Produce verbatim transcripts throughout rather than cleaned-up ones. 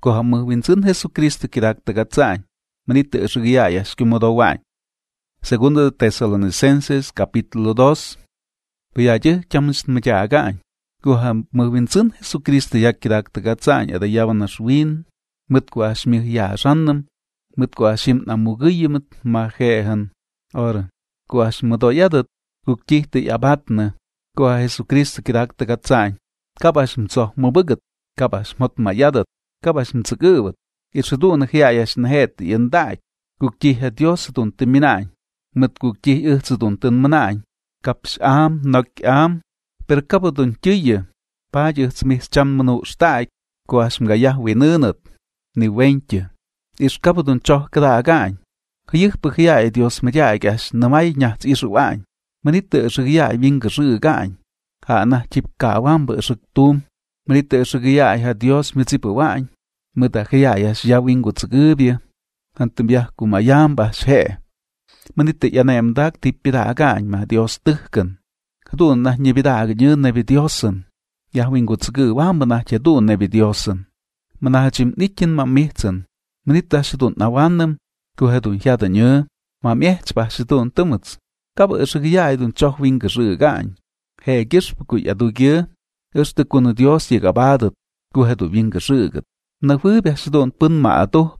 ko hamu vinzun Jesucristo kirak tagatsay, manite shigaya shkimodowan. Segundo de Tesalonicenses, capítulo dos. Piyaje chamsh majagan, ko hamu vinzun Jesucristo yak kirak tagatsay, adayawan ashwin, mut ko ashmih ya rannam, mut ko ashim namugiyimut mahehan, or ko ashmodoyadat, kukjihti abatna, ko Jesucristo kirak tagatsay, kabash mtsoh mubugat, kabash mot mayadat, kabash mtsugubut, itshudun hiayash nahet yenday, kukjih Dios dun timinay, mut kukjih ihtzudun tinmanay, kapsh am, nok am, per kabudun chiye, pajih mis cham manu shtay, ko ashmgayah winunut, ni wentje, ish kabudun choh kadagay, hyih paghiay Dios mayay gash namay nyats ishuay, manite shigay wingashigay, ha na chip kawan ba shigtum, manite shigay ha Dios mitzipuay, mutahiyayas yawingu tsugubya, hantumbyah kumayam ba she, manite yanayamdak tipidagay ma Dios tuhkan, hadun na nyebidag nyun nebi Diosan, yawingu tsuguwan manah chadun nebi Diosan, manah chim nikin ma mihtsan, manita shidun nawanam, kuhadun yada nyo, ma mihtba shidun tumuts, kaba shigay dun choh wingashigay, he gishpuku yadugye, este kun Dios yegabadat, kuhadu wingashigat, na fubya shidun pun ma ato,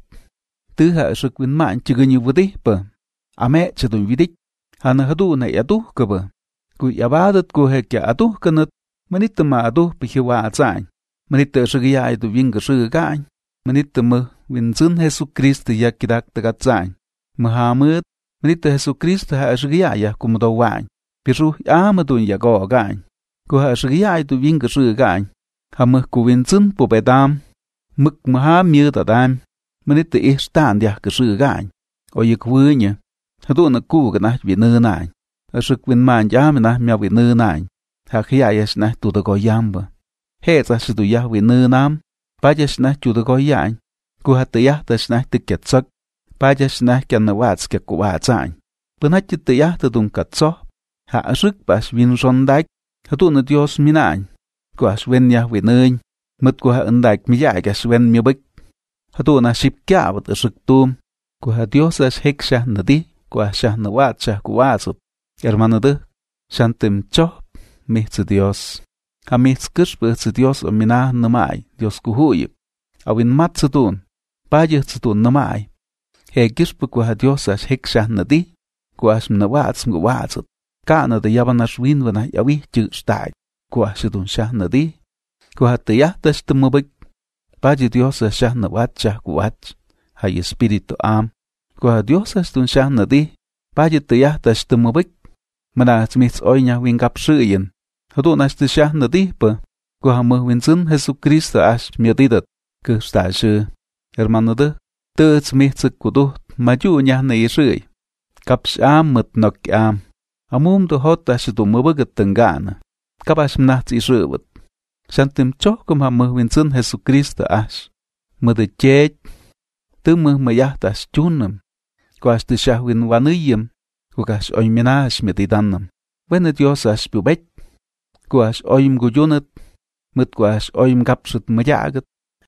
tuha shikwin man chiganyu wudihpa, ame chadun widik, hana hadu na yaduh kaba, ku yabadat kuhe kya aduh kanat, manita ma aduh pihiwa atzay, manita shigay du wingashigay, manita ma winzun Jesucristo yakidak tagatzay, Muhammad, manita Jesucristo ha shigay kumudaway, piruh amadun yagogay, kuha shigay du wingashigay, hamah kuwinzun pobedam, muk maha mirdadam, manita ihstan yak kashigay, o yikwunya, hadu na kuganah winunay, ashikwin man yamanah mya winunay, hakiyayash nah tudagoyamba, hetsa shidu yah winunam, payash nah tudagoyay, kuha tayahtash nah tiketsak, payash nah kyanawats kyakuwatsay, panachit tayahtadun katsoh, ha ashik pas winshondak, hadu na Dios minay, kuha shwen yah winuny, mut kuha undak miyay shwen miyabik, hadu na shipkyabat ashiktum, kuha Dios ash hekshah nadi, kuha shah nawat shah kuwatsut, hermano de, shantim choh, mihtz Dios, ha mihtz kishpitz Dios o minah namay, Dios kuhuyik, awin matzutun, payatzutun namay, he kishpik kuha Dios ash hekshah nadi, kuha shmnawats mguwatsut, kana de yabanash winwana yawih chigstay, kuha shidun shah nadi, kuha tayahtash tumubik, paji Dios ash shah nawat shah kuwach, hay espiritu am, kuha Dios ash dun shah nadi, paji tayahtash tumubik, manach mitz oynya wingap shiyin, hadu nash tu shah nadi pa, kuha muh winzun Jesucristo ash miadidat, kuhstashi, hermano de, tuts mitz kuduh, mayu nyah na yishiy, kapsh am mut nok am, amum du hot ash du mubagat tangana, kabash mnachts ishubut, shantim chokum ha muh winzun Jesucristo ash, muda chech, tu muh mayahtash chunam, kuash tu shah win wanuyim, kuash oyminash metidanam, wena Dios ash bubek, kuash oyim guyunat, mut kuash oyim kapshut mayagat,